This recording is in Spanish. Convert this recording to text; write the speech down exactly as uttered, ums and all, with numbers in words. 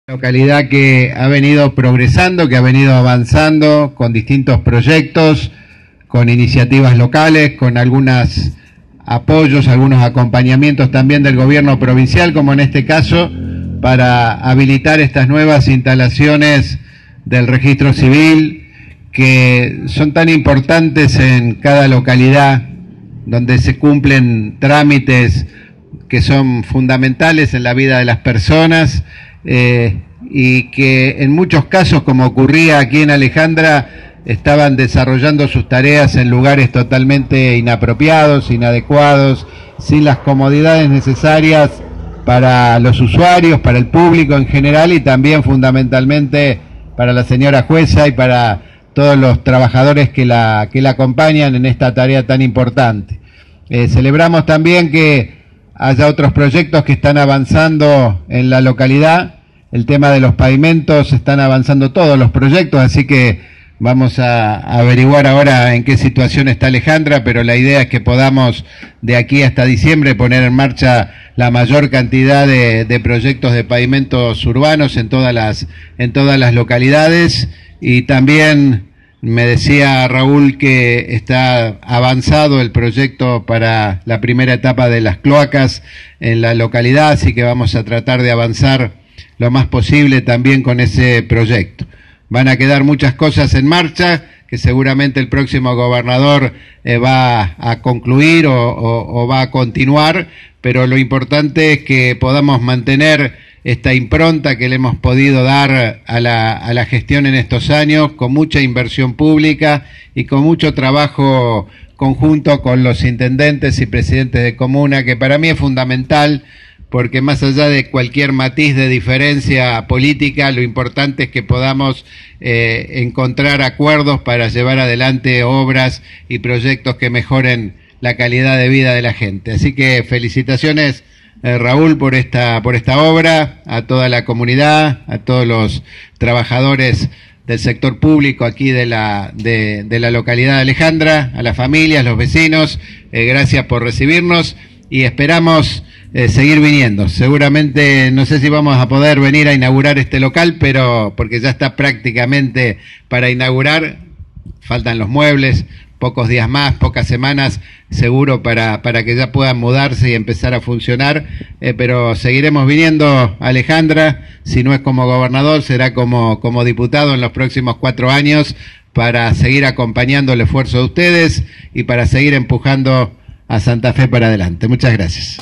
Localidad que ha venido progresando, que ha venido avanzando con distintos proyectos, con iniciativas locales, con algunos apoyos, algunos acompañamientos también del gobierno provincial, como en este caso, para habilitar estas nuevas instalaciones del registro civil, que son tan importantes en cada localidad, donde se cumplen trámites que son fundamentales en la vida de las personas. Eh, y que en muchos casos, como ocurría aquí en Alejandra, estaban desarrollando sus tareas en lugares totalmente inapropiados, inadecuados, sin las comodidades necesarias para los usuarios, para el público en general y también fundamentalmente para la señora jueza y para todos los trabajadores que la, que la acompañan en esta tarea tan importante. Eh, celebramos también que haya otros proyectos que están avanzando en la localidad. El tema de los pavimentos, están avanzando todos los proyectos, así que vamos a, a averiguar ahora en qué situación está Alejandra, pero la idea es que podamos de aquí hasta diciembre poner en marcha la mayor cantidad de, de proyectos de pavimentos urbanos en todas las, en todas las localidades. Y también me decía Raúl que está avanzado el proyecto para la primera etapa de las cloacas en la localidad, así que vamos a tratar de avanzar lo más posible también con ese proyecto. Van a quedar muchas cosas en marcha que seguramente el próximo gobernador eh, va a concluir o, o, o va a continuar, pero lo importante es que podamos mantener esta impronta que le hemos podido dar a la, a la gestión en estos años, con mucha inversión pública y con mucho trabajo conjunto con los intendentes y presidentes de comuna, que para mí es fundamental, porque más allá de cualquier matiz de diferencia política, lo importante es que podamos eh, encontrar acuerdos para llevar adelante obras y proyectos que mejoren la calidad de vida de la gente. Así que felicitaciones, eh, Raúl, por esta, por esta obra, a toda la comunidad, a todos los trabajadores del sector público aquí de la, de, de la localidad de Alejandra, a las familias, los vecinos, eh, gracias por recibirnos y esperamos Eh, seguir viniendo. Seguramente no sé si vamos a poder venir a inaugurar este local, pero porque ya está prácticamente para inaugurar, faltan los muebles, pocos días más, pocas semanas, seguro para, para que ya puedan mudarse y empezar a funcionar, eh, pero seguiremos viniendo a Alejandra, si no es como gobernador, será como, como diputado en los próximos cuatro años, para seguir acompañando el esfuerzo de ustedes y para seguir empujando a Santa Fe para adelante. Muchas gracias.